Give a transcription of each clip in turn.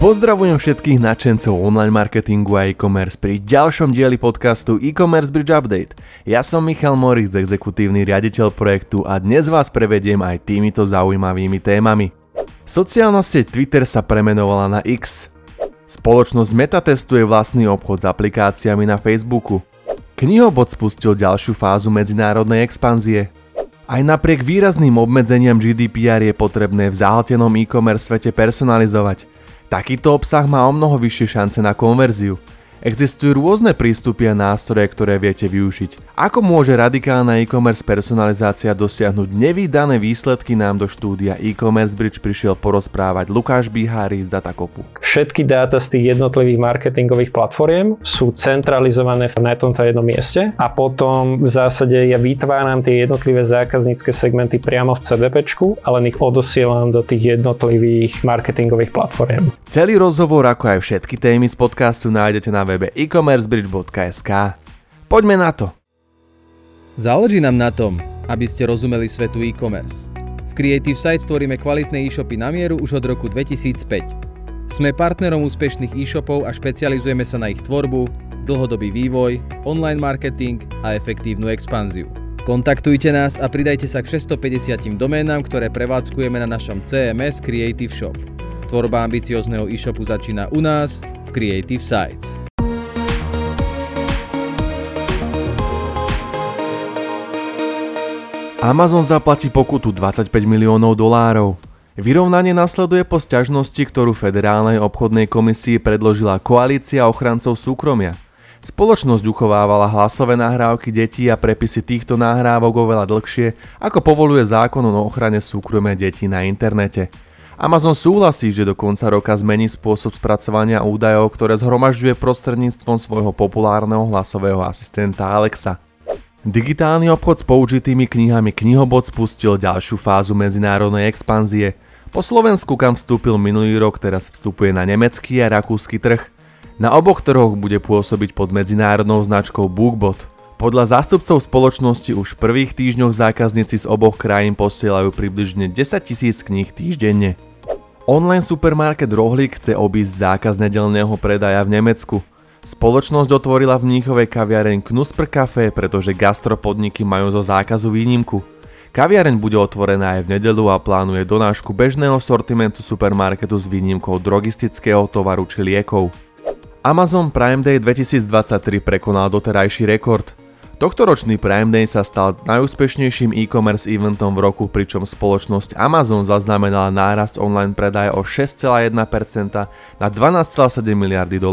Pozdravujem všetkých nadšencov online marketingu a e-commerce pri ďalšom dieli podcastu E-commerce Bridge Update. Ja som Michal Moritz, exekutívny riaditeľ projektu a dnes vás prevediem aj týmito zaujímavými témami. Sociálna sieť Twitter sa premenovala na X. Spoločnosť Meta testuje vlastný obchod s aplikáciami na Facebooku. Knihobot spustil ďalšiu fázu medzinárodnej expanzie. Aj napriek výrazným obmedzeniam GDPR je potrebné v zahltenom e-commerce svete personalizovať. Takýto obsah má omnoho vyššie šance na konverziu. Existujú rôzne prístupy a nástroje, ktoré viete využiť. Ako môže radikálna e-commerce personalizácia dosiahnuť nevídané výsledky, nám do štúdia E-commerce Bridge prišiel porozprávať Lukáš Bihári z Datakopu. Všetky dáta z tých jednotlivých marketingových platform sú centralizované na tomto jednom mieste a potom v zásade ja vytváram tie jednotlivé zákaznícke segmenty priamo v CDPčku, ale ich odosielam do tých jednotlivých marketingových platform. Celý rozhovor, ako aj všetky témy z podcastu nájdete na webe e-commercebridge.sk. Poďme na to! Záleží nám na tom, aby ste rozumeli svetu e-commerce. V Creative Sites tvoríme kvalitné e-shopy na mieru už od roku 2005. Sme partnerom úspešných e-shopov a špecializujeme sa na ich tvorbu, dlhodobý vývoj, online marketing a efektívnu expanziu. Kontaktujte nás a pridajte sa k 650 doménam, ktoré prevádzkujeme na našom CMS Creative Shop. Tvorba ambiciózneho e-shopu začína u nás v Creative Sites. Amazon zaplatí pokutu $25 miliónov. Vyrovnanie nasleduje po sťažnosti, ktorú Federálnej obchodnej komisii predložila koalícia ochrancov súkromia. Spoločnosť uchovávala hlasové nahrávky detí a prepisy týchto nahrávok oveľa dlhšie, ako povoľuje zákon o ochrane súkromia detí na internete. Amazon súhlasí, že do konca roka zmení spôsob spracovania údajov, ktoré zhromažďuje prostredníctvom svojho populárneho hlasového asistenta Alexa. Digitálny obchod s použitými knihami Knihobot spustil ďalšiu fázu medzinárodnej expanzie. Po Slovensku, kam vstúpil minulý rok, teraz vstupuje na nemecký a rakúsky trh. Na oboch trhoch bude pôsobiť pod medzinárodnou značkou BookBot. Podľa zástupcov spoločnosti už v prvých týždňoch zákazníci z oboch krajín posielajú približne 10 000 kníh týždenne. Online supermarket Rohlík chce obísť zákaz nedeľného predaja v Nemecku. Spoločnosť otvorila v Mníchove kaviareň Knusper Café, pretože gastropodniky majú zo zákazu výnimku. Kaviareň bude otvorená aj v nedeľu a plánuje donášku bežného sortimentu supermarketu s výnimkou drogistického tovaru či liekov. Amazon Prime Day 2023 prekonal doterajší rekord. Tohtoročný Prime Day sa stal najúspešnejším e-commerce eventom v roku, pričom spoločnosť Amazon zaznamenala nárast online predaja o 6,1% na $12,7 miliardy.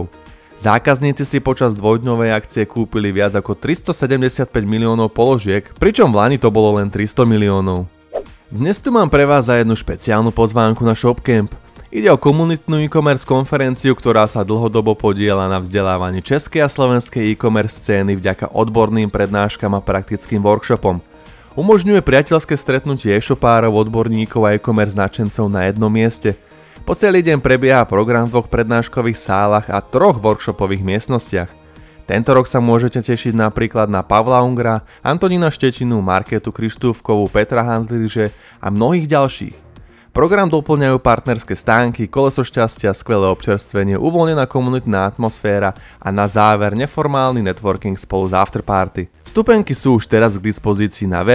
Zákazníci si počas dvojdňovej akcie kúpili viac ako 375 miliónov položiek, pričom v lani to bolo len 300 miliónov. Dnes tu mám pre vás aj jednu špeciálnu pozvánku na ShopCamp. Ide o komunitnú e-commerce konferenciu, ktorá sa dlhodobo podieľa na vzdelávaní českej a slovenskej e-commerce scény vďaka odborným prednáškam a praktickým workshopom. Umožňuje priateľské stretnutie e-shopárov, odborníkov a e-commerce nadšencov na jednom mieste. Po celý deň prebieha program v 2 prednáškových sálach a 3 workshopových miestnostiach. Tento rok sa môžete tešiť napríklad na Pavla Ungra, Antonína Štetinu, Markétu Krištúfkovú, Petra Handliže a mnohých ďalších. Program doplňajú partnerské stánky, koleso šťastia, skvelé občerstvenie, uvoľnená komunitná atmosféra a na záver neformálny networking spolu s afterparty. Vstupenky sú už teraz k dispozícii na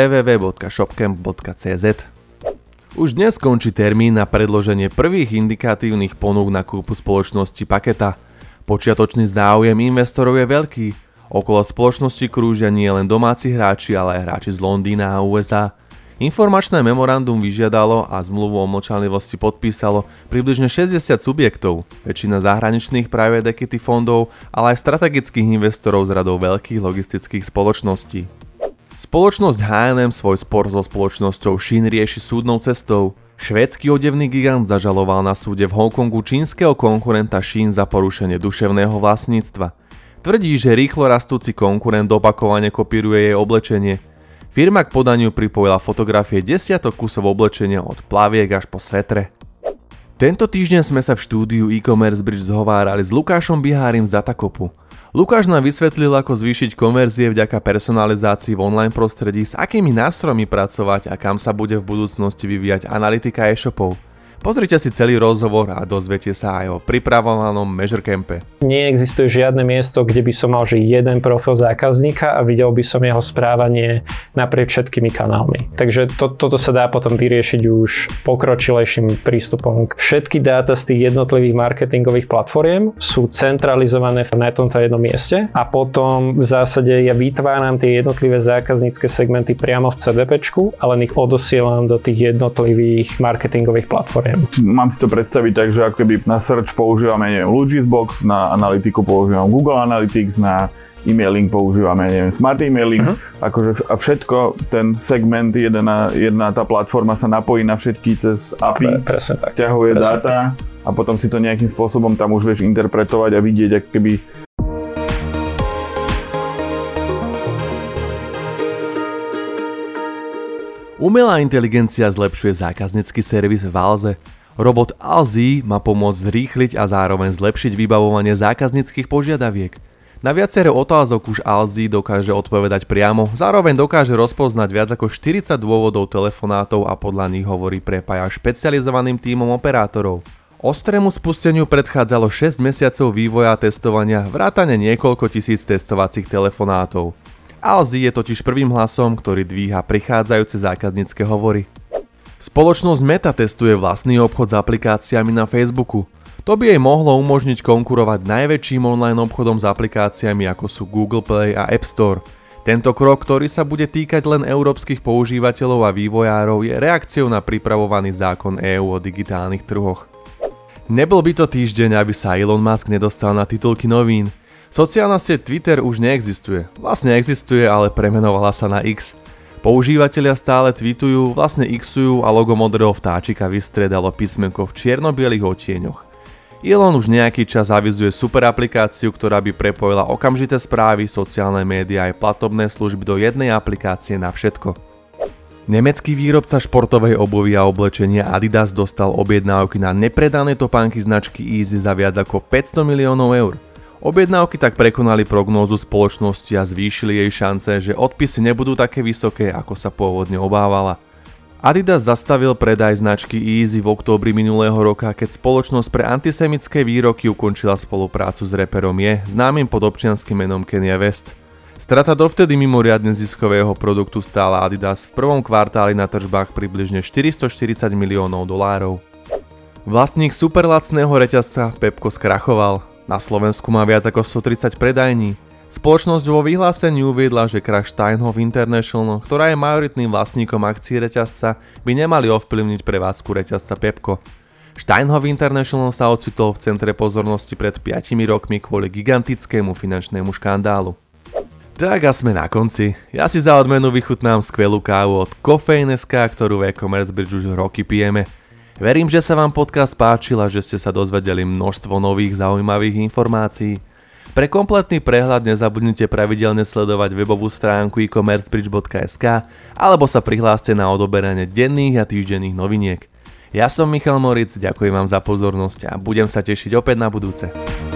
www.shopcamp.cz. Už dnes končí termín na predloženie prvých indikatívnych ponúk na kúpu spoločnosti Paketa. Počiatočný záujem investorov je veľký. Okolo spoločnosti krúžia nie len domáci hráči, ale aj hráči z Londýna a USA. Informačné memorandum vyžiadalo a zmluvu o mlčanlivosti podpísalo približne 60 subjektov, väčšina zahraničných private equity fondov, ale aj strategických investorov z radov veľkých logistických spoločností. Spoločnosť H&M svoj spor so spoločnosťou Shein rieši súdnou cestou. Švédsky odevný gigant zažaloval na súde v Hongkongu čínskeho konkurenta Shein za porušenie duševného vlastníctva. Tvrdí, že rýchlo rastúci konkurent opakovane kopíruje jej oblečenie. Firma k podaniu pripojila fotografie desiatok kusov oblečenia od plaviek až po svetre. Tento týždeň sme sa v štúdiu E-commerce Bridge zhovárali s Lukášom Bihárim z Datakopu. Lukáš nám vysvetlil, ako zvýšiť konverzie vďaka personalizácii v online prostredí, s akými nástrojmi pracovať a kam sa bude v budúcnosti vyvíjať analytika e-shopov. Pozrite si celý rozhovor a dozviete sa aj o pripravovanom Measure Campe. Neexistuje žiadne miesto, kde by som mal že jeden profil zákazníka a videl by som jeho správanie naprieč všetkými kanálmi. Takže toto sa dá potom vyriešiť už pokročilejším prístupom. Všetky dáta z tých jednotlivých marketingových platform sú centralizované na tomto jednom mieste a potom v zásade ja vytváram tie jednotlivé zákaznícke segmenty priamo v CDPčku, ale len ich odosielam do tých jednotlivých marketingových platform. Mám si to predstaviť tak, že ako keby na search používame, neviem, Logisbox, na analytiku používame Google Analytics, na e-mailing používame, neviem, Smart Emailing, akože a všetko, ten segment, jedna tá platforma sa napojí na všetky cez API, sťahuje dáta a potom si to nejakým spôsobom tam už vieš interpretovať a vidieť, ako keby. Umelá inteligencia zlepšuje zákaznícky servis v Alze. Robot Alzy má pomôcť zrýchliť a zároveň zlepšiť vybavovanie zákazníckych požiadaviek. Na viacero otázok už Alzy dokáže odpovedať priamo, zároveň dokáže rozpoznať viac ako 40 dôvodov telefonátov a podľa nich hovorí prepája špecializovaným tímom operátorov. Ostrému spusteniu predchádzalo 6 mesiacov vývoja a testovania, vrátane niekoľko tisíc testovacích telefonátov. Alzy je totiž prvým hlasom, ktorý dvíha prichádzajúce zákaznícke hovory. Spoločnosť Meta testuje vlastný obchod s aplikáciami na Facebooku. To by jej mohlo umožniť konkurovať najväčším online obchodom s aplikáciami ako sú Google Play a App Store. Tento krok, ktorý sa bude týkať len európskych používateľov a vývojárov, je reakciou na pripravovaný zákon EÚ o digitálnych trhoch. Nebol by to týždeň, aby sa Elon Musk nedostal na titulky novín. Sociálna sieť Twitter už neexistuje. Vlastne existuje, ale premenovala sa na X. Používatelia stále tweetujú, vlastne Xujú a logo modrého vtáčika vystriedalo písmenko v čierno-bielých odtieňoch. Elon už nejaký čas avizuje super aplikáciu, ktorá by prepojila okamžité správy, sociálne médiá aj platobné služby do jednej aplikácie na všetko. Nemecký výrobca športovej obuvy a oblečenia Adidas dostal objednávky na nepredané topánky značky Easy za viac ako 500 miliónov eur. Objednávky tak prekonali prognózu spoločnosti a zvýšili jej šance, že odpisy nebudú také vysoké, ako sa pôvodne obávala. Adidas zastavil predaj značky Easy v októbri minulého roka, keď spoločnosť pre antisemické výroky ukončila spoluprácu s raperom Je, známym pod občianskym menom Kanye West. Strata dovtedy mimoriadne ziskového produktu stála Adidas v prvom kvartáli na tržbách približne 440 miliónov dolárov. Vlastník superlacného reťazca Pepko skrachoval. Na Slovensku má viac ako 130 predajní. Spoločnosť vo vyhlásení uviedla, že krach Steinhoff International, ktorá je majoritným vlastníkom akcií reťazca, by nemali ovplyvniť prevádzku reťazca Pepko. Steinhoff International sa ocitol v centre pozornosti pred 5 rokmi kvôli gigantickému finančnému škandálu. Tak a sme na konci. Ja si za odmenu vychutnám skvelú kávu od Kofeín.sk, ktorú v e-commerce bridge už roky pijeme. Verím, že sa vám podcast páčil a že ste sa dozvedeli množstvo nových zaujímavých informácií. Pre kompletný prehľad nezabudnite pravidelne sledovať webovú stránku e-commercebridge.sk alebo sa prihláste na odoberanie denných a týždenných noviniek. Ja som Michal Moritz, ďakujem vám za pozornosť a budem sa tešiť opäť na budúce.